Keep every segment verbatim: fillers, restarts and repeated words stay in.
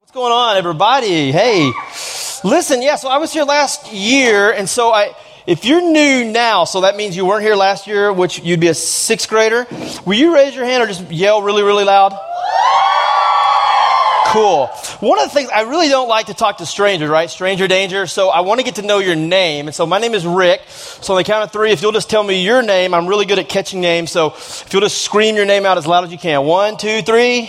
What's going on, everybody? Hey, listen, yeah, so I was here last year, and so I, if you're new now, so that means you weren't here last year, which you'd be a sixth grader, will you raise your hand or just yell really, really loud? Cool. One of the things, I really don't like to talk to strangers, right? Stranger danger. So I want to get to know your name. And so my name is Rick. So on the count of three, if you'll just tell me your name, I'm really good at catching names. So if you'll just scream your name out as loud as you can. One, two, three.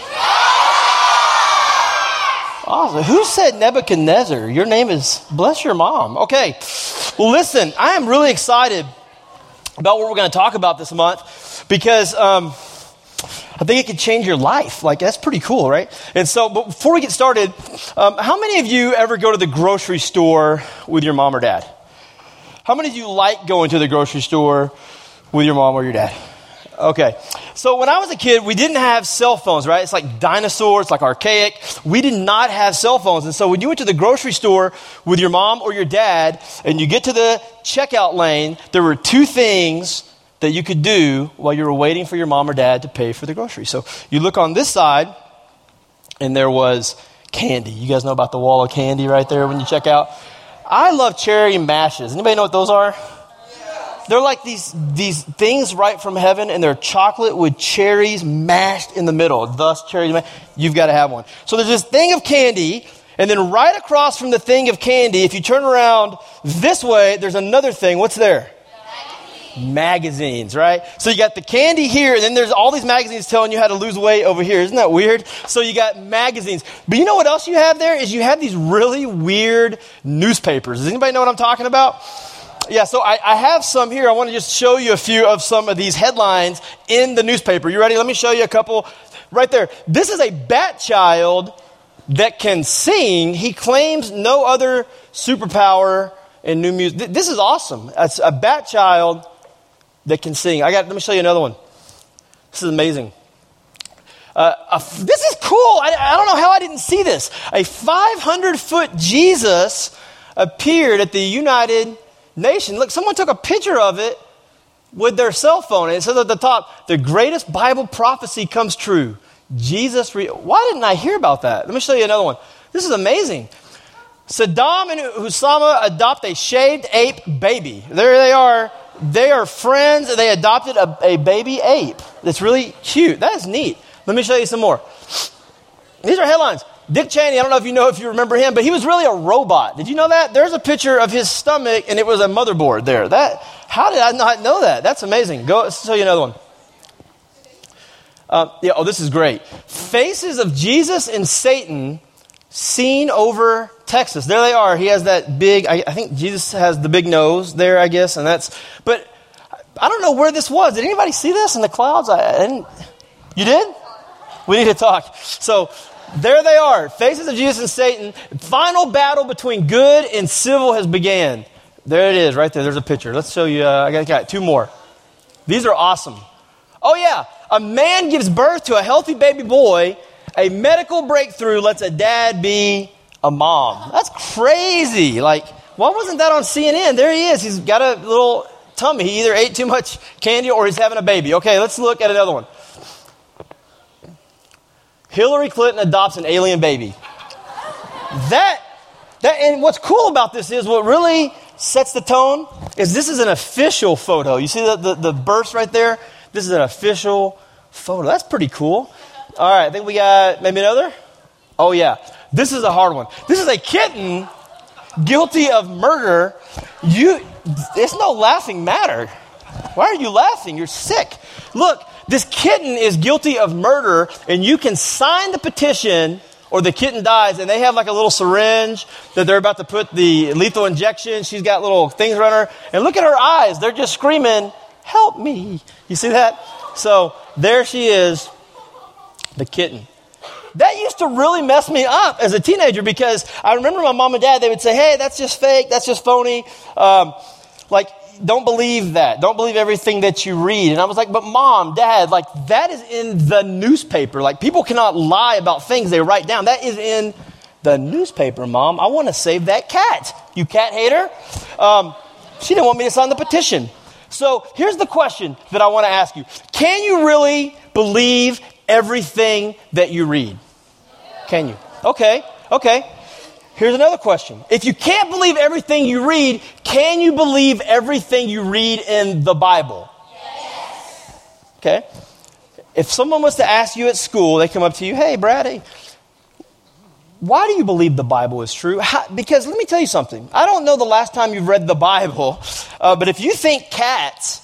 Awesome. Who said Nebuchadnezzar? Your name is, bless your mom. Okay. Well, listen, I am really excited about what we're going to talk about this month because um, I think it could change your life. Like, that's pretty cool, right? And so, but before we get started, um, how many of you ever go to the grocery store with your mom or dad? How many of you like going to the grocery store with your mom or your dad? Okay. So when I was a kid, we didn't have cell phones, right? It's like dinosaurs, like archaic. We did not have cell phones. And so when you went to the grocery store with your mom or your dad and you get to the checkout lane, there were two things that you could do while you were waiting for your mom or dad to pay for the groceries. So you look on this side and there was candy. You guys know about the wall of candy right there when you check out? I love cherry mashes. Anybody know what those are? They're like these these things right from heaven, and they're chocolate with cherries mashed in the middle. Thus, cherries mashed. You've got to have one. So there's this thing of candy, and then right across from the thing of candy, if you turn around this way, there's another thing. What's there? Magazines. Magazines, right? So you got the candy here, and then there's all these magazines telling you how to lose weight over here. Isn't that weird? So you got magazines. But you know what else you have there? Is you have these really weird newspapers. Does anybody know what I'm talking about? Yeah, so I, I have some here. I want to just show you a few of some of these headlines in the newspaper. You ready? Let me show you a couple right there. This is a bat child that can sing. He claims no other superpower in new music. This is awesome. It's a bat child that can sing. I got. Let me show you another one. This is amazing. Uh, a, this is cool. I, I don't know how I didn't see this. A five hundred foot Jesus appeared at the United Nation. Look, someone took a picture of it with their cell phone, and it says at the top, the greatest Bible prophecy comes true. Jesus, re- why didn't I hear about that? Let me show you another one. This is amazing. Saddam and Osama adopt a shaved ape baby. There they are. They are friends, and they adopted a, a baby ape. That's really cute. That is neat. Let me show you some more. These are headlines. Dick Cheney, I don't know if you know if you remember him, but he was really a robot. Did you know that? There's a picture of his stomach, and it was a motherboard there. That, how did I not know that? That's amazing. Go, let's show you another one. Uh, yeah, oh, this is great. Faces of Jesus and Satan seen over Texas. There they are. He has that big, I, I think Jesus has the big nose there, I guess, and that's, but I don't know where this was. Did anybody see this in the clouds? I, I didn't. You did? We need to talk. So, there they are, faces of Jesus and Satan. Final battle between good and civil has began. There it is, right there. There's a picture. Let's show you. Uh, I got, got two more. These are awesome. Oh yeah, a man gives birth to a healthy baby boy. A medical breakthrough lets a dad be a mom. That's crazy. Like, why wasn't that on C N N? There he is. He's got a little tummy. He either ate too much candy or he's having a baby. Okay, let's look at another one. Hillary Clinton adopts an alien baby. That, that, and what's cool about this is what really sets the tone is this is an official photo. You see the, the, the burst right there? This is an official photo. That's pretty cool. All right, I think we got maybe another. Oh, yeah. This is a hard one. This is a kitten guilty of murder. You, it's no laughing matter. Why are you laughing? You're sick. Look. This kitten is guilty of murder, and you can sign the petition or the kitten dies, and they have like a little syringe that they're about to put the lethal injection. She's got little things around her. And look at her eyes. They're just screaming, help me. You see that? So there she is, the kitten. That used to really mess me up as a teenager because I remember my mom and dad, they would say, hey, that's just fake. That's just phony. Um, like, don't believe that. Don't believe everything that you read. And I was like, but mom, dad, like that is in the newspaper. Like people cannot lie about things they write down. That is in the newspaper, mom. I want to save that cat. You cat hater. Um, she didn't want me to sign the petition. So here's the question that I want to ask you. Can you really believe everything that you read? Can you? Okay. Okay. Here's another question. If you can't believe everything you read, can you believe everything you read in the Bible? Yes. Okay. If someone was to ask you at school, they come up to you, hey, Brady, why do you believe the Bible is true? How, because let me tell you something. I don't know the last time you've read the Bible, uh, but if you think cats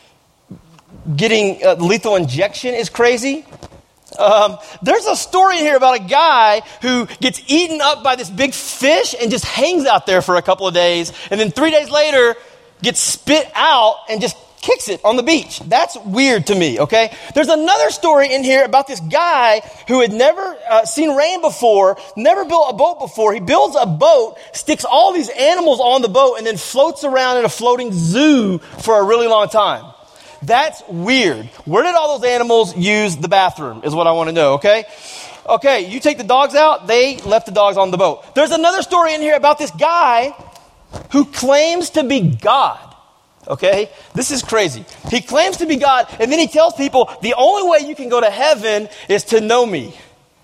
getting uh, lethal injection is crazy, um, there's a story here about a guy who gets eaten up by this big fish and just hangs out there for a couple of days, and then three days later gets spit out and just kicks it on the beach. That's weird to me, okay? There's another story in here about this guy who had never uh, seen rain before, never built a boat before. He builds a boat, sticks all these animals on the boat, and then floats around in a floating zoo for a really long time. That's weird. Where did all those animals use the bathroom is what I want to know, okay? Okay, you take the dogs out, they left the dogs on the boat. There's another story in here about this guy who claims to be God. Okay, this is crazy. He claims to be God, and then he tells people, the only way you can go to heaven is to know me.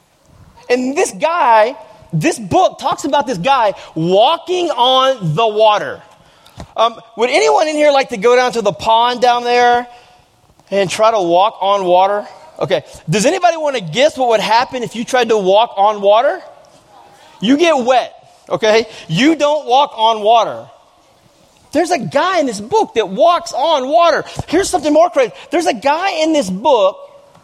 And this guy, this book talks about this guy walking on the water. Um, would anyone in here like to go down to the pond down there and try to walk on water? Okay, does anybody want to guess what would happen if you tried to walk on water? You get wet, okay? You don't walk on water. There's a guy in this book that walks on water. Here's something more crazy. There's a guy in this book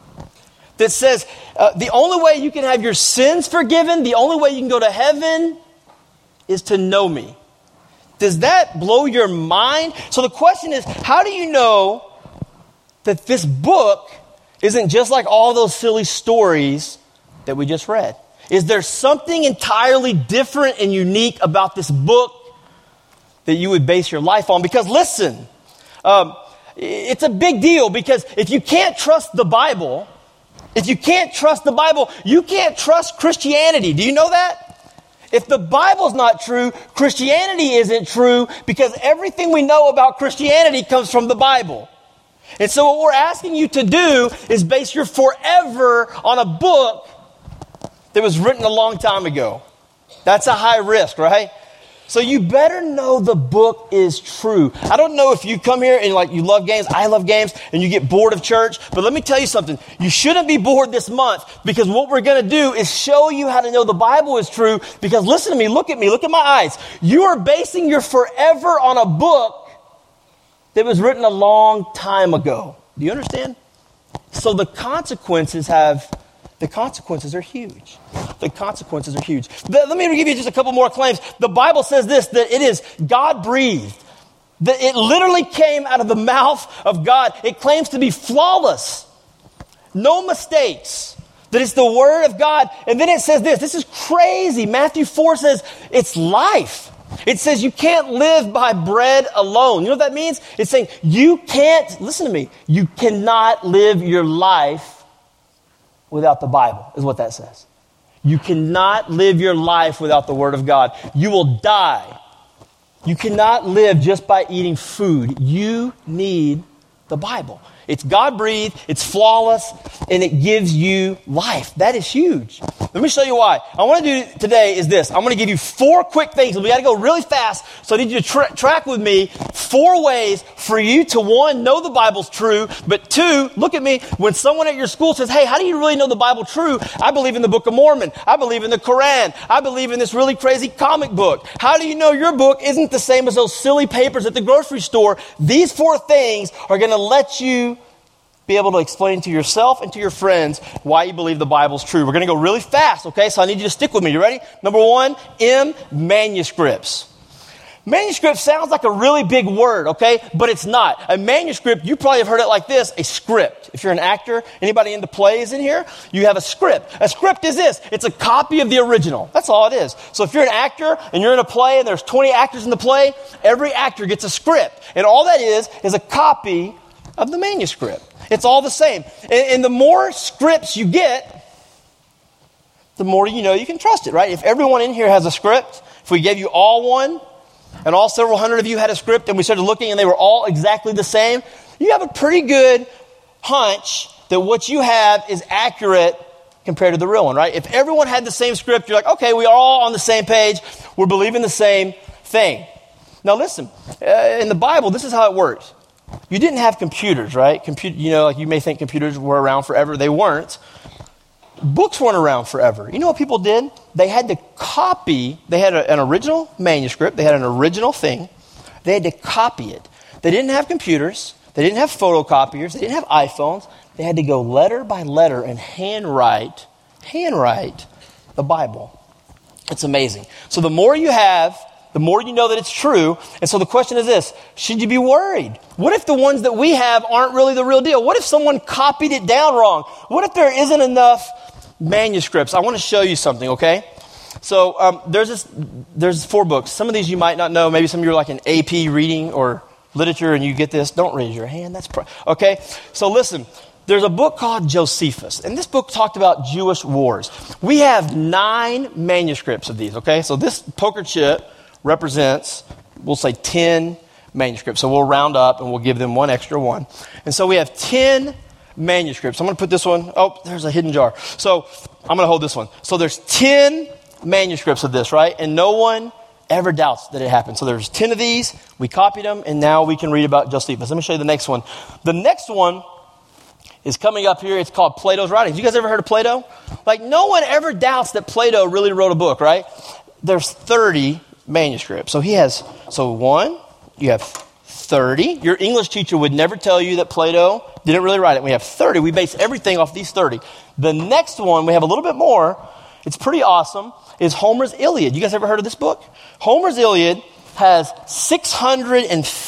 that says uh, the only way you can have your sins forgiven, the only way you can go to heaven is to know me. Does that blow your mind? So the question is, how do you know that this book isn't just like all those silly stories that we just read? Is there something entirely different and unique about this book that you would base your life on? Because listen, um, it's a big deal, because if you can't trust the Bible, if you can't trust the Bible, you can't trust Christianity. Do you know that? If the Bible's not true, Christianity isn't true, because everything we know about Christianity comes from the Bible. And so what we're asking you to do is base your forever on a book that was written a long time ago. That's a high risk, right? So you better know the book is true. I don't know if you come here and like you love games, I love games, and you get bored of church, but let me tell you something. You shouldn't be bored this month, because what we're going to do is show you how to know the Bible is true, because listen to me, look at me, look at my eyes. You are basing your forever on a book that was written a long time ago. Do you understand? So the consequences have... The consequences are huge. The consequences are huge. Let me give you just a couple more claims. The Bible says this, that it is God-breathed. That it literally came out of the mouth of God. It claims to be flawless. No mistakes. That it's the Word of God. And then it says this. This is crazy. Matthew four says it's life. It says you can't live by bread alone. You know what that means? It's saying you can't, listen to me, you cannot live your life without the Bible, is what that says. You cannot live your life without the Word of God. You will die. You cannot live just by eating food. You need the Bible. It's God-breathed, it's flawless, and it gives you life. That is huge. Let me show you why. I want to do today is this. I'm going to give you four quick things. We got to go really fast, so I need you to tra- track with me four ways for you to, one, know the Bible's true, but two, look at me, when someone at your school says, hey, how do you really know the Bible true? I believe in the Book of Mormon. I believe in the Quran. I believe in this really crazy comic book. How do you know your book isn't the same as those silly papers at the grocery store? These four things are going to let you be able to explain to yourself and to your friends why you believe the Bible's true. We're going to go really fast, okay? So I need you to stick with me. You ready? Number one, M, manuscripts. Manuscript sounds like a really big word, okay? But it's not. A manuscript, you probably have heard it like this, a script. If you're an actor, anybody into plays in here, you have a script. A script is this. It's a copy of the original. That's all it is. So if you're an actor and you're in a play and there's twenty actors in the play, every actor gets a script. And all that is is a copy of the manuscript. It's all the same. And, and the more scripts you get, the more you know you can trust it, right? If everyone in here has a script, if we gave you all one, and all several hundred of you had a script, and we started looking and they were all exactly the same, you have a pretty good hunch that what you have is accurate compared to the real one, right? If everyone had the same script, you're like, okay, we are all on the same page. We're believing the same thing. Now listen, uh, in the Bible, this is how it works. You didn't have computers, right? Computer, you know, like you may think computers were around forever. They weren't. Books weren't around forever. You know what people did? They had to copy. They had a, an original manuscript. They had an original thing. They had to copy it. They didn't have computers. They didn't have photocopiers. They didn't have iPhones. They had to go letter by letter and handwrite, handwrite the Bible. It's amazing. So the more you have, the more you know that it's true. And so the question is this, should you be worried? What if the ones that we have aren't really the real deal? What if someone copied it down wrong? What if there isn't enough manuscripts? I want to show you something, okay? So um, there's this, there's four books. Some of these you might not know. Maybe some of you are like an A P reading or literature and you get this. Don't raise your hand. That's pro- okay. So listen, there's a book called Josephus, and this book talked about Jewish wars. We have nine manuscripts of these, okay? So this poker chip represents, we'll say ten manuscripts. So we'll round up and we'll give them one extra one. And so we have ten manuscripts. I'm going to put this one. Oh, there's a hidden jar. So I'm going to hold this one. So there's ten manuscripts of this, right? And no one ever doubts that it happened. So there's ten of these. We copied them, and now we can read about Josephus. Let me show you the next one. The next one is coming up here. It's called Plato's Writings. You guys ever heard of Plato? Like, no one ever doubts that Plato really wrote a book, right? There's thirty manuscripts. So he has, so one, you have thirty. Your English teacher would never tell you that Plato didn't really write it. We have thirty. We base everything off these thirty. The next one, we have a little bit more. It's pretty awesome. Is Homer's Iliad. You guys ever heard of this book? Homer's Iliad has six hundred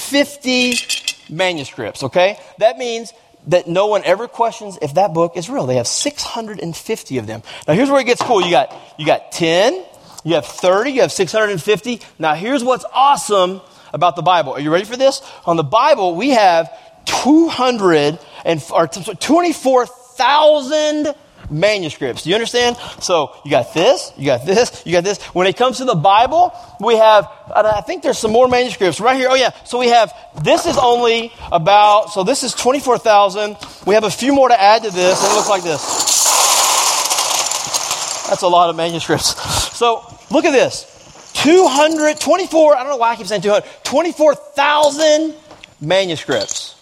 fifty manuscripts, okay? That means that no one ever questions if that book is real. They have six hundred fifty of them. Now here's where it gets cool. You got, you got ten, you have thirty, you have six hundred fifty. Now here's what's awesome about the Bible. Are you ready for this? On the Bible, we have two hundred and, or twenty-four thousand manuscripts. Do you understand? So you got this, you got this, you got this. When it comes to the Bible, we have, I think there's some more manuscripts right here. Oh yeah. So we have, this is only about, so this is twenty-four thousand. We have a few more to add to this, and it looks like this. That's a lot of manuscripts. So look at this. two hundred twenty-four, I don't know why I keep saying two hundred, twenty-four thousand manuscripts.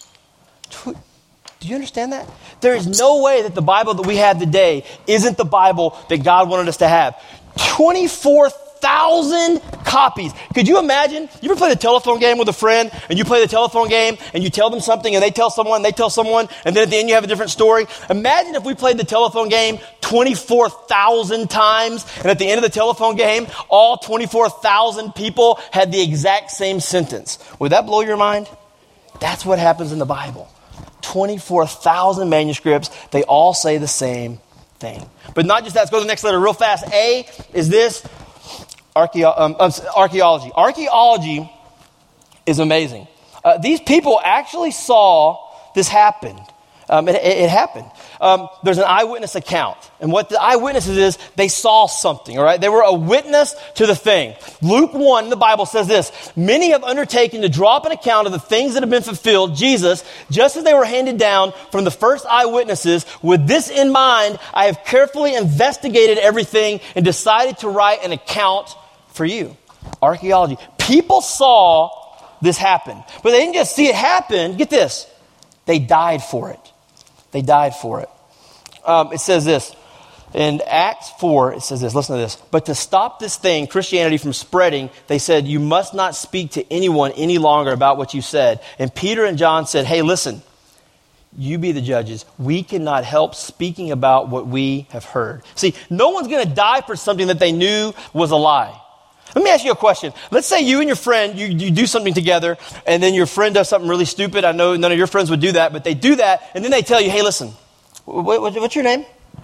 Do you understand that? There is no way that the Bible that we have today isn't the Bible that God wanted us to have. twenty-four thousand copies. Could you imagine? You ever play the telephone game with a friend, and you play the telephone game, and you tell them something, and they tell someone, and they tell someone, and then at the end you have a different story? Imagine if we played the telephone game twenty-four thousand times, and at the end of the telephone game, all twenty-four thousand people had the exact same sentence. Would that blow your mind? That's what happens in the Bible. twenty-four thousand manuscripts. They all say the same thing. But not just that. Let's go to the next letter real fast. A is this. Archeo- um, uh, archaeology. Archaeology is amazing. Uh, these people actually saw this happen. Um, it, it, it happened. Um, there's an eyewitness account. And what the eyewitnesses is, they saw something, all right? They were a witness to the thing. Luke one in the Bible says this, many have undertaken to draw up an account of the things that have been fulfilled, Jesus, just as they were handed down from the first eyewitnesses. With this in mind, I have carefully investigated everything and decided to write an account for you. Archaeology. People saw this happen. But they didn't just see it happen. Get this. They died for it. They died for it. Um, it says this. In Acts four, it says this. Listen to this. But to stop this thing, Christianity, from spreading, they said, you must not speak to anyone any longer about what you said. And Peter and John said, hey, listen, you be the judges. We cannot help speaking about what we have heard. See, no one's going to die for something that they knew was a lie. Let me ask you a question. Let's say you and your friend, you, you do something together, and then your friend does something really stupid. I know none of your friends would do that, but they do that, and then they tell you, hey, listen, what, what, what's your name?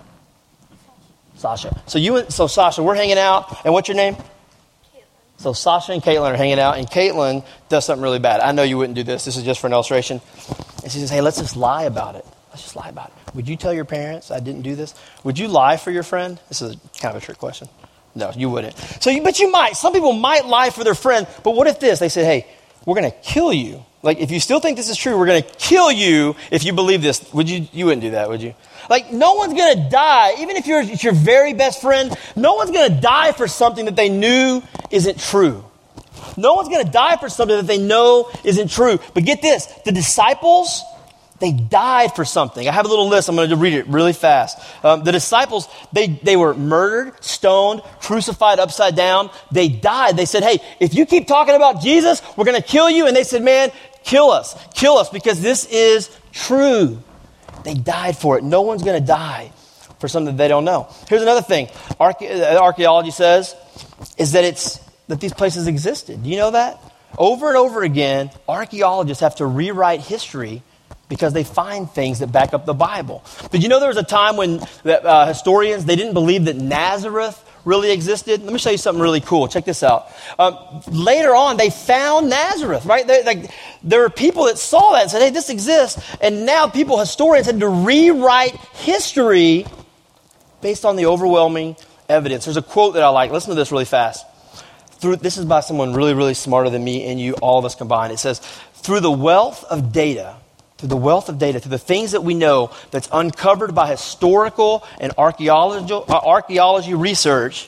Sasha. So you, and, so Sasha, we're hanging out, and what's your name? Caitlin. So Sasha and Caitlin are hanging out, and Caitlin does something really bad. I know you wouldn't do this. This is just for an illustration. And she says, hey, let's just lie about it. Let's just lie about it. Would you tell your parents I didn't do this? Would you lie for your friend? This is kind of a trick question. No, you wouldn't. So, you, but you might. Some people might lie for their friend. But what if this? They said, hey, we're going to kill you. Like, if you still think this is true, we're going to kill you if you believe this. Would you, you wouldn't do that, would you? Like, no one's going to die, even if you're it's your very best friend, no one's going to die for something that they knew isn't true. No one's going to die for something that they know isn't true. But get this, the disciples, they died for something. I have a little list. I'm going to read it really fast. Um, the disciples, they, they were murdered, stoned, crucified upside down. They died. They said, hey, if you keep talking about Jesus, we're going to kill you. And they said, man, kill us. Kill us because this is true. They died for it. No one's going to die for something that they don't know. Here's another thing. Arche- archaeology says is that it's that these places existed. Do you know that? Over and over again, archaeologists have to rewrite history because they find things that back up the Bible. Did you know there was a time when uh, historians, they didn't believe that Nazareth really existed? Let me show you something really cool. Check this out. Um, later on, they found Nazareth, right? They, like, there were people that saw that and said, hey, this exists. And now people, historians, had to rewrite history based on the overwhelming evidence. There's a quote that I like. Listen to this really fast. Through, this is by someone really, really smarter than me and you, all of us combined. It says, through the wealth of data, through the wealth of data, through the things that we know that's uncovered by historical and archaeology, uh, archaeology research,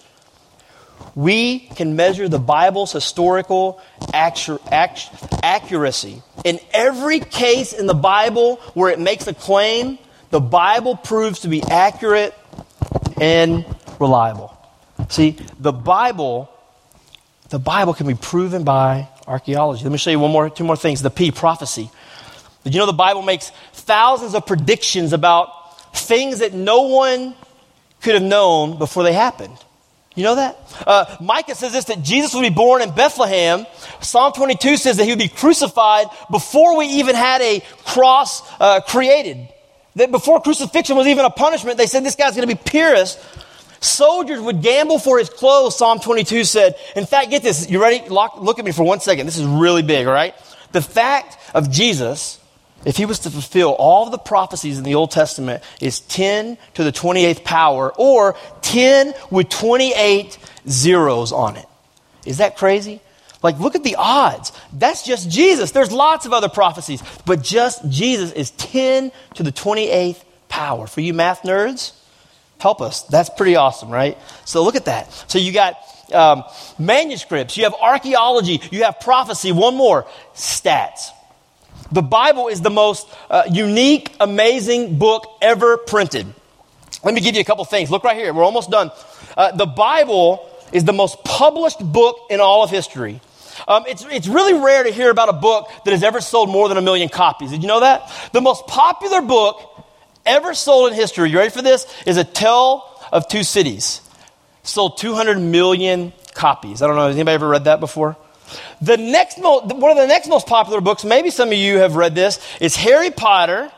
we can measure the Bible's historical actu- act- accuracy. In every case in the Bible where it makes a claim, the Bible proves to be accurate and reliable. See, the Bible... The Bible can be proven by archaeology. Let me show you one more, two more things. The P, prophecy. Did you know the Bible makes thousands of predictions about things that no one could have known before they happened? You know that? Uh, Micah says this, that Jesus would be born in Bethlehem. Psalm twenty-two says that he would be crucified before we even had a cross uh, created. That before crucifixion was even a punishment, they said this guy's going to be pierced. Soldiers would gamble for his clothes, Psalm twenty-two said. In fact, get this. You ready? Look, look at me for one second. This is really big, all right? The fact of Jesus, if he was to fulfill all of the prophecies in the Old Testament, is ten to the twenty-eighth power, or ten with twenty-eight zeros on it. Is that crazy? Like, look at the odds. That's just Jesus. There's lots of other prophecies, but just Jesus is ten to the twenty-eighth power. For you math nerds, help us. That's pretty awesome, right? So look at that. So you got um, manuscripts, you have archaeology, you have prophecy. One more, stats. The Bible is the most uh, unique, amazing book ever printed. Let me give you a couple things. Look right here. We're almost done. Uh, the Bible is the most published book in all of history. Um, it's, it's really rare to hear about a book that has ever sold more than a million copies. Did you know that? The most popular book ever sold in history, you ready for this, is A Tale of Two Cities. Sold two hundred million copies. I don't know, has anybody ever read that before? The next mo- one of the next most popular books, maybe some of you have read this, is Harry Potter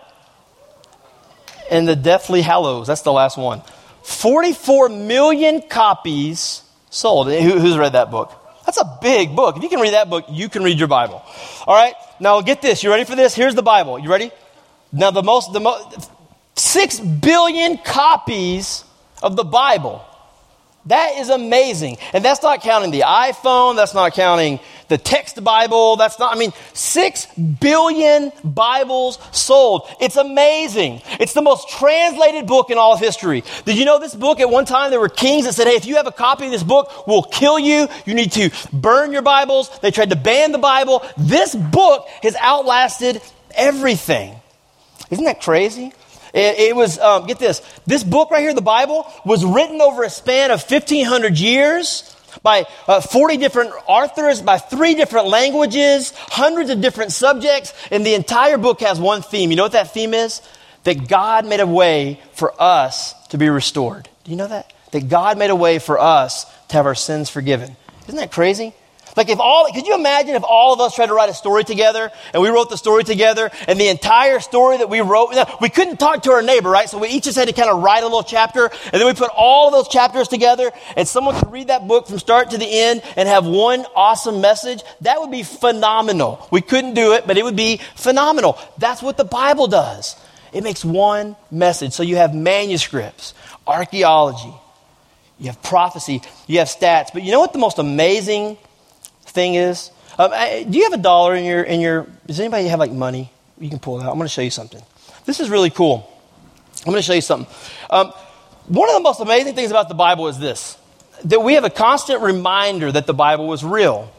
and the Deathly Hallows. That's the last one. forty-four million copies sold. Who, who's read that book? That's a big book. If you can read that book, you can read your Bible. All right, now get this. You ready for this? Here's the Bible. You ready? Now the most, the most, six billion copies of the Bible. That is amazing. And that's not counting the iPhone. That's not counting the text Bible. That's not, I mean, six billion Bibles sold. It's amazing. It's the most translated book in all of history. Did you know this book, at one time there were kings that said, hey, if you have a copy of this book, we'll kill you. You need to burn your Bibles. They tried to ban the Bible. This book has outlasted everything. Isn't that crazy? It, it was, um, get this, this book right here, the Bible, was written over a span of fifteen hundred years by uh, forty different authors, by three different languages, hundreds of different subjects, and the entire book has one theme. You know what that theme is? That God made a way for us to be restored. Do you know that? That God made a way for us to have our sins forgiven. Isn't that crazy? Like if all, could you imagine if all of us tried to write a story together and we wrote the story together and the entire story that we wrote, we couldn't talk to our neighbor, right? So we each just had to kind of write a little chapter and then we put all of those chapters together and someone could read that book from start to the end and have one awesome message. That would be phenomenal. We couldn't do it, but it would be phenomenal. That's what the Bible does. It makes one message. So you have manuscripts, archaeology, you have prophecy, you have stats. But you know what the most amazing thing is? Um, I, do you have a dollar in your, in your, does anybody have like money? You can pull it out. I'm going to show you something. This is really cool. I'm going to show you something. Um, one of the most amazing things about the Bible is this, that we have a constant reminder that the Bible was real.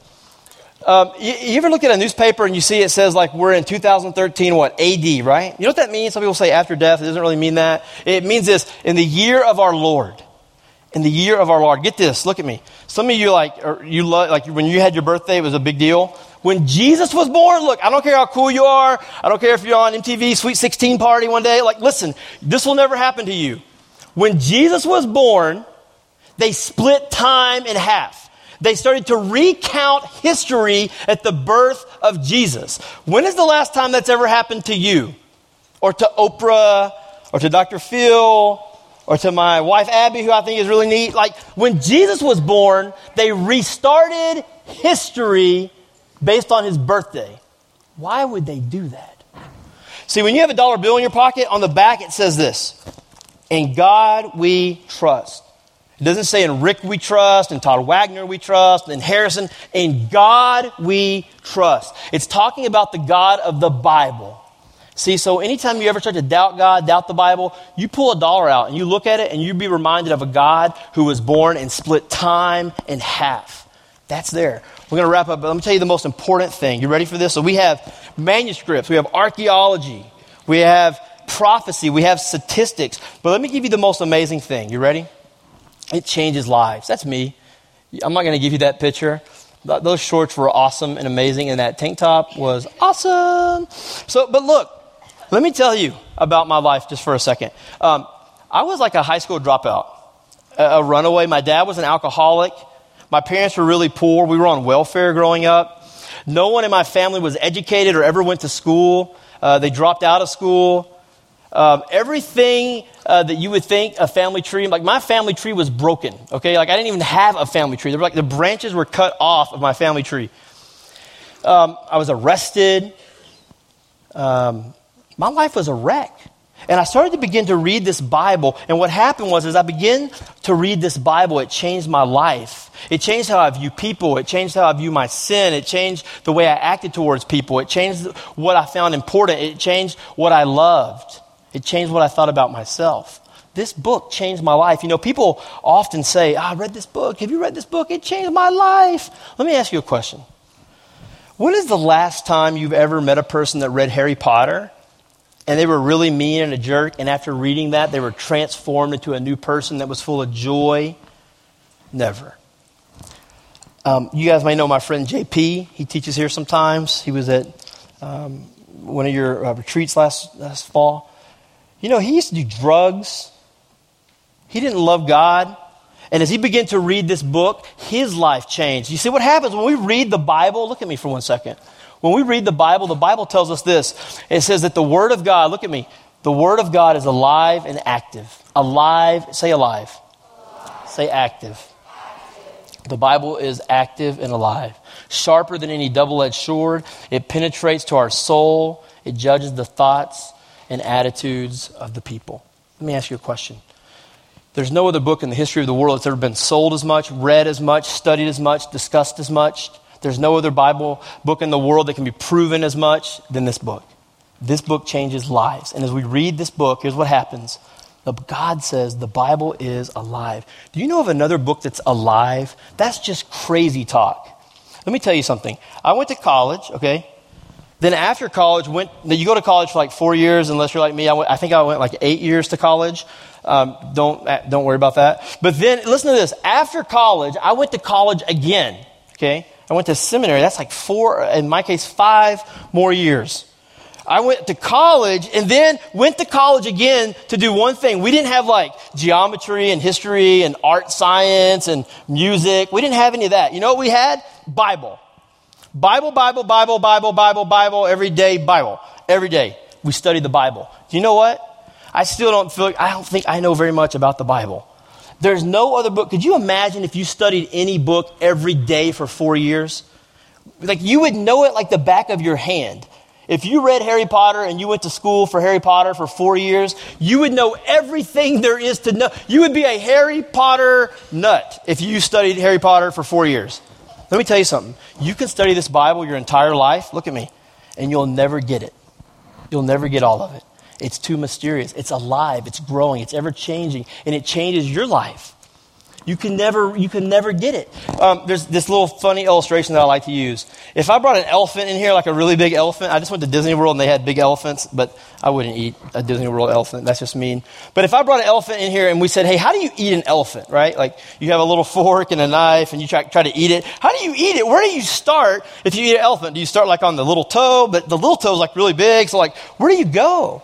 Um, you, you ever look at a newspaper and you see it says like we're in two thousand thirteen, what, A D, right? You know what that means? Some people say after death. It doesn't really mean that. It means this, in the year of our Lord. In the year of our Lord. Get this, look at me. Some of you like, or you love, like when you had your birthday, it was a big deal. When Jesus was born, look, I don't care how cool you are. I don't care if you're on M T V Sweet sixteen party one day. Like, listen, this will never happen to you. When Jesus was born, they split time in half. They started to recount history at the birth of Jesus. When is the last time that's ever happened to you? Or to Oprah? Or to Doctor Phil? Or to my wife Abby, who I think is really neat? Like, when Jesus was born, they restarted history based on his birthday. Why would they do that? See, when you have a dollar bill in your pocket, on the back it says this, "In God we trust." It doesn't say in Rick we trust, in Todd Wagner we trust, in Harrison. In God we trust. It's talking about the God of the Bible. See, so anytime you ever start to doubt God, doubt the Bible, you pull a dollar out and you look at it and you be reminded of a God who was born and split time in half. That's there. We're going to wrap up, but let me tell you the most important thing. You ready for this? So we have manuscripts, we have archaeology, we have prophecy, we have statistics. But let me give you the most amazing thing. You ready? It changes lives. That's me. I'm not going to give you that picture. Those shorts were awesome and amazing, and that tank top was awesome. So, but look, let me tell you about my life just for a second. Um, I was like a high school dropout, a, a runaway. My dad was an alcoholic. My parents were really poor. We were on welfare growing up. No one in my family was educated or ever went to school. Uh, they dropped out of school. Um, everything uh, that you would think a family tree, like my family tree was broken, okay? Like I didn't even have a family tree. They were like the branches were cut off of my family tree. Um, I was arrested. Um, my life was a wreck. And I started to begin to read this Bible. And what happened was as I began to read this Bible, it changed my life. It changed how I view people. It changed how I view my sin. It changed the way I acted towards people. It changed what I found important. It changed what I loved. It changed what I thought about myself. This book changed my life. You know, people often say, oh, I read this book. Have you read this book? It changed my life. Let me ask you a question. When is the last time you've ever met a person that read Harry Potter and they were really mean and a jerk, and after reading that, they were transformed into a new person that was full of joy? Never. Um, you guys may know my friend J P. He teaches here sometimes. He was at um, one of your uh, retreats last, last fall. You know, he used to do drugs. He didn't love God. And as he began to read this book, his life changed. You see what happens when we read the Bible? Look at me for one second. When we read the Bible, the Bible tells us this. It says that the Word of God, look at me, the Word of God is alive and active. Alive, say alive. Say active. The Bible is active and alive. Sharper than any double-edged sword. It penetrates to our soul. It judges the thoughts and attitudes of the people. Let me ask you a question. There's no other book in the history of the world that's ever been sold as much, read as much, studied as much, discussed as much. There's no other Bible book in the world that can be proven as much than this book. This book changes lives. And as we read this book, here's what happens. God says the Bible is alive. Do you know of another book that's alive? That's just crazy talk. Let me tell you something. I went to college, okay? Then after college, went. You go to college for like four years, unless you're like me. I, went, I think I went like eight years to college. Um, don't don't worry about that. But then, listen to this. After college, I went to college again, okay? I went to seminary. That's like four, in my case, five more years. I went to college and then went to college again to do one thing. We didn't have like geometry and history and art science and music. We didn't have any of that. You know what we had? Bible. Bible, Bible, Bible, Bible, Bible, Bible, every day, Bible. Every day we studied the Bible. Do you know what? I still don't feel, I don't think I know very much about the Bible. There's no other book. Could you imagine if you studied any book every day for four years? Like you would know it like the back of your hand. If you read Harry Potter and you went to school for Harry Potter for four years, you would know everything there is to know. You would be a Harry Potter nut if you studied Harry Potter for four years. Let me tell you something. You can study this Bible your entire life, look at me, and you'll never get it. You'll never get all of it. It's too mysterious. It's alive. It's growing. It's ever changing, and it changes your life. You can never, you can never get it. Um, there's this little funny illustration that I like to use. If I brought an elephant in here, like a really big elephant, I just went to Disney World and they had big elephants, but I wouldn't eat a Disney World elephant. That's just mean. But if I brought an elephant in here and we said, hey, how do you eat an elephant, right? Like you have a little fork and a knife and you try, try to eat it. How do you eat it? Where do you start if you eat an elephant? Do you start like on the little toe? But the little toe is like really big. So like, where do you go?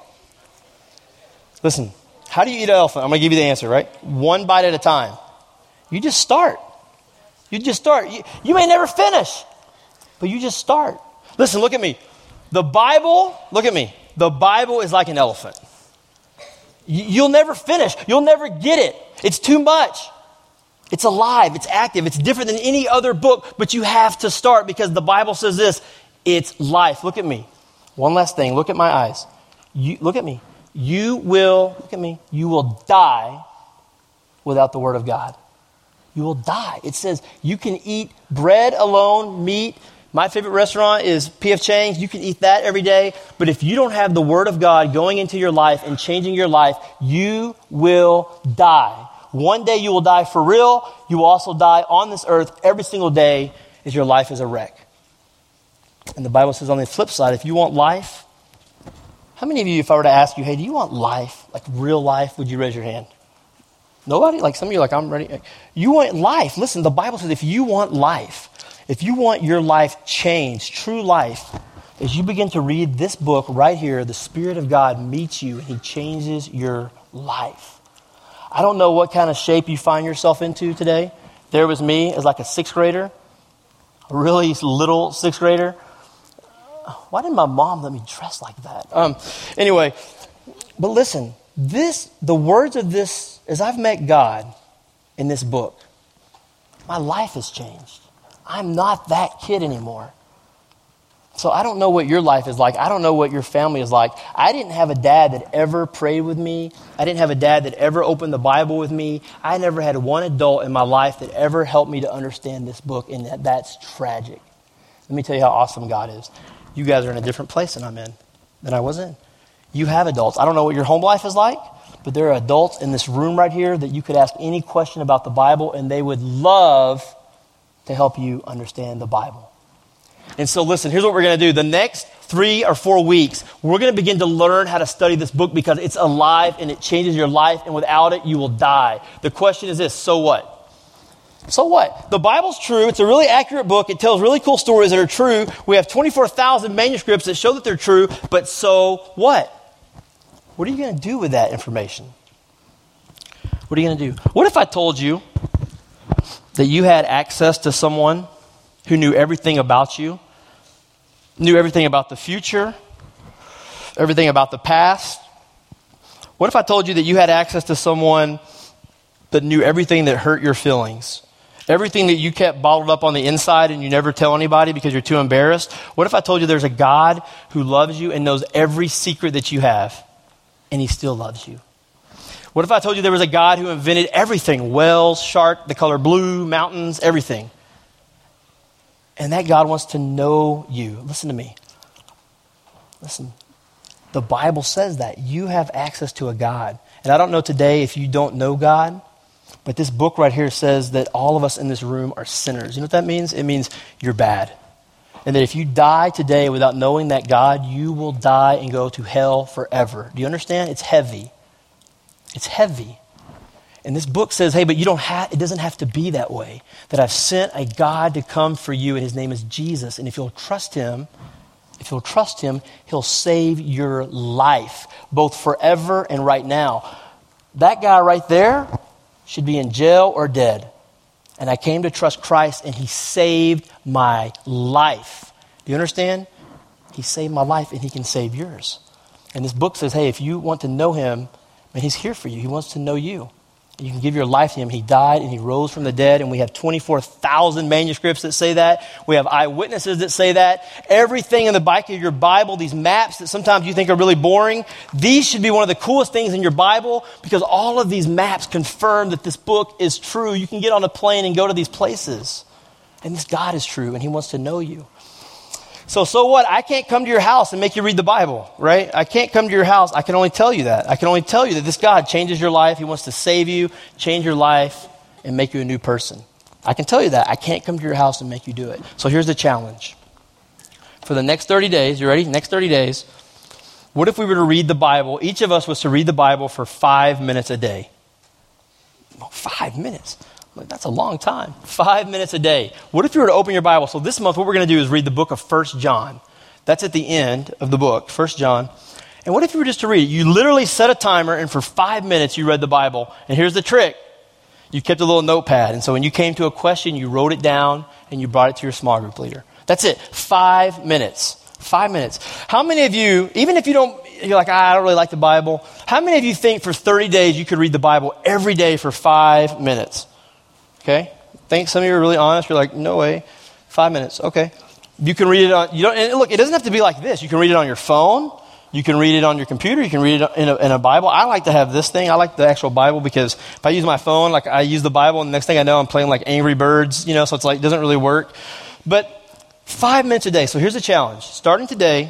Listen, how do you eat an elephant? I'm going to give you the answer, right? One bite at a time. You just start. You just start. You, you may never finish, but you just start. Listen, look at me. The Bible, look at me. The Bible is like an elephant. You, you'll never finish. You'll never get it. It's too much. It's alive. It's active. It's different than any other book, but you have to start because the Bible says this. It's life. Look at me. One last thing. Look at my eyes. You, look at me. You will, look at me. You will die without the Word of God. You will die. It says you can eat bread alone, meat. My favorite restaurant is P F Chang's. You can eat that every day. But if you don't have the Word of God going into your life and changing your life, you will die. One day you will die for real. You will also die on this earth every single day as your life is a wreck. And the Bible says on the flip side, if you want life, how many of you, if I were to ask you, hey, do you want life, like real life, would you raise your hand? Nobody? Like some of you are like, I'm ready. You want life. Listen, the Bible says if you want life, if you want your life changed, true life, as you begin to read this book right here, the Spirit of God meets you and He changes your life. I don't know what kind of shape you find yourself into today. There was me as like a sixth grader, a really little sixth grader. Why did my mom let me dress like that? Um, anyway, but listen, this, the words of this, as I've met God in this book, my life has changed. I'm not that kid anymore. So I don't know what your life is like. I don't know what your family is like. I didn't have a dad that ever prayed with me. I didn't have a dad that ever opened the Bible with me. I never had one adult in my life that ever helped me to understand this book, and that, that's tragic. Let me tell you how awesome God is. You guys are in a different place than I'm in, than I was in. You have adults. I don't know what your home life is like, but there are adults in this room right here that you could ask any question about the Bible, and they would love to help you understand the Bible. And so listen, here's what we're going to do. The next three or four weeks, we're going to begin to learn how to study this book because it's alive and it changes your life, and without it, you will die. The question is this, so what? So what? The Bible's true. It's a really accurate book. It tells really cool stories that are true. We have twenty-four thousand manuscripts that show that they're true, but so what? What are you going to do with that information? What are you going to do? What if I told you that you had access to someone who knew everything about you, knew everything about the future, everything about the past? What if I told you that you had access to someone that knew everything that hurt your feelings, everything that you kept bottled up on the inside and you never tell anybody because you're too embarrassed? What if I told you there's a God who loves you and knows every secret that you have, and He still loves you? What if I told you there was a God who invented everything, whales, shark, the color blue, mountains, everything? And that God wants to know you. Listen to me. Listen. The Bible says that. You have access to a God. And I don't know today if you don't know God, but this book right here says that all of us in this room are sinners. You know what that means? It means you're bad. And that if you die today without knowing that God, you will die and go to hell forever. Do you understand? It's heavy. It's heavy. And this book says, hey, but you don't have, it doesn't have to be that way. That I've sent a God to come for you, and His name is Jesus. And if you'll trust Him, if you'll trust Him, He'll save your life, both forever and right now. That guy right there should be in jail or dead. And I came to trust Christ, and He saved my life. Do you understand? He saved my life, and He can save yours. And this book says, hey, if you want to know Him, man, He's here for you. He wants to know you. You can give your life to Him. He died and He rose from the dead, and we have twenty-four thousand manuscripts that say that. We have eyewitnesses that say that. Everything in the back of your Bible, these maps that sometimes you think are really boring, these should be one of the coolest things in your Bible, because all of these maps confirm that this book is true. You can get on a plane and go to these places. And this God is true, and he wants to know you. So, so what? I can't come to your house and make you read the Bible, right? I can't come to your house. I can only tell you that. I can only tell you that this God changes your life. He wants to save you, change your life, and make you a new person. I can tell you that. I can't come to your house and make you do it. So here's the challenge. For the next thirty days, you ready? Next thirty days, what if we were to read the Bible? Each of us was to read the Bible for five minutes a day. Oh, five minutes. That's a long time. Five minutes a day. What if you were to open your Bible? So this month, what we're going to do is read the book of First John. That's at the end of the book, First John. And what if you were just to read it? You literally set a timer, and for five minutes, you read the Bible. And here's the trick. You kept a little notepad. And so when you came to a question, you wrote it down, and you brought it to your small group leader. That's it. Five minutes. Five minutes. How many of you, even if you don't, you're like, ah, I don't really like the Bible. How many of you think for thirty days you could read the Bible every day for five minutes? Okay? I think some of you are really honest. You're like, no way. Five minutes. Okay. You can read it on, you don't, and look, it doesn't have to be like this. You can read it on your phone. You can read it on your computer. You can read it in a, in a Bible. I like to have this thing. I like the actual Bible because if I use my phone, like I use the Bible, and the next thing I know, I'm playing like Angry Birds, you know, so it's like, it doesn't really work. But five minutes a day. So here's the challenge. Starting today,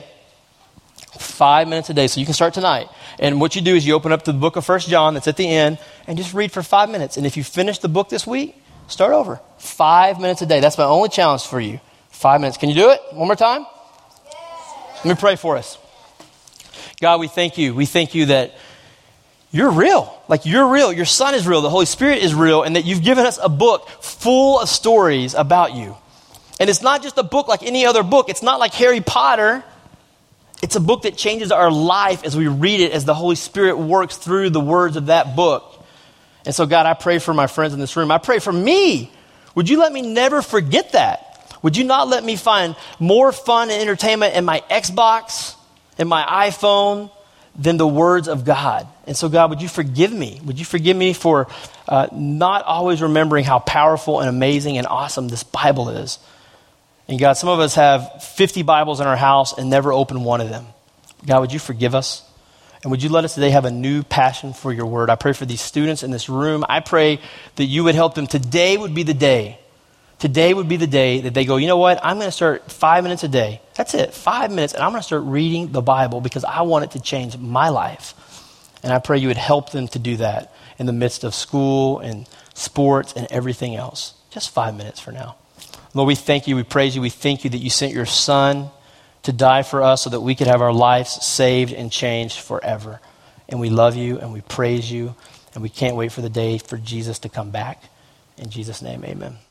five minutes a day. So you can start tonight. And what you do is you open up the book of First John that's at the end and just read for five minutes. And if you finish the book this week, start over. Five minutes a day. That's my only challenge for you. Five minutes. Can you do it? One more time? Yes. Let me pray for us. God, we thank you. We thank you that you're real. Like you're real. Your Son is real. The Holy Spirit is real. And that you've given us a book full of stories about you. And it's not just a book like any other book. It's not like Harry Potter. It's a book that changes our life as we read it, as the Holy Spirit works through the words of that book. And so, God, I pray for my friends in this room. I pray for me. Would you let me never forget that? Would you not let me find more fun and entertainment in my Xbox, in my iPhone, than the words of God? And so, God, would you forgive me? Would you forgive me for uh, not always remembering how powerful and amazing and awesome this Bible is? And God, some of us have fifty Bibles in our house and never open one of them. God, would you forgive us? And would you let us today have a new passion for your word? I pray for these students in this room. I pray that you would help them. Today would be the day. Today would be the day that they go, you know what? I'm going to start five minutes a day. That's it, five minutes. And I'm going to start reading the Bible because I want it to change my life. And I pray you would help them to do that in the midst of school and sports and everything else. Just five minutes for now. Lord, we thank you. We praise you. We thank you that you sent your Son to die for us so that we could have our lives saved and changed forever. And we love you and we praise you. And we can't wait for the day for Jesus to come back. In Jesus' name, amen.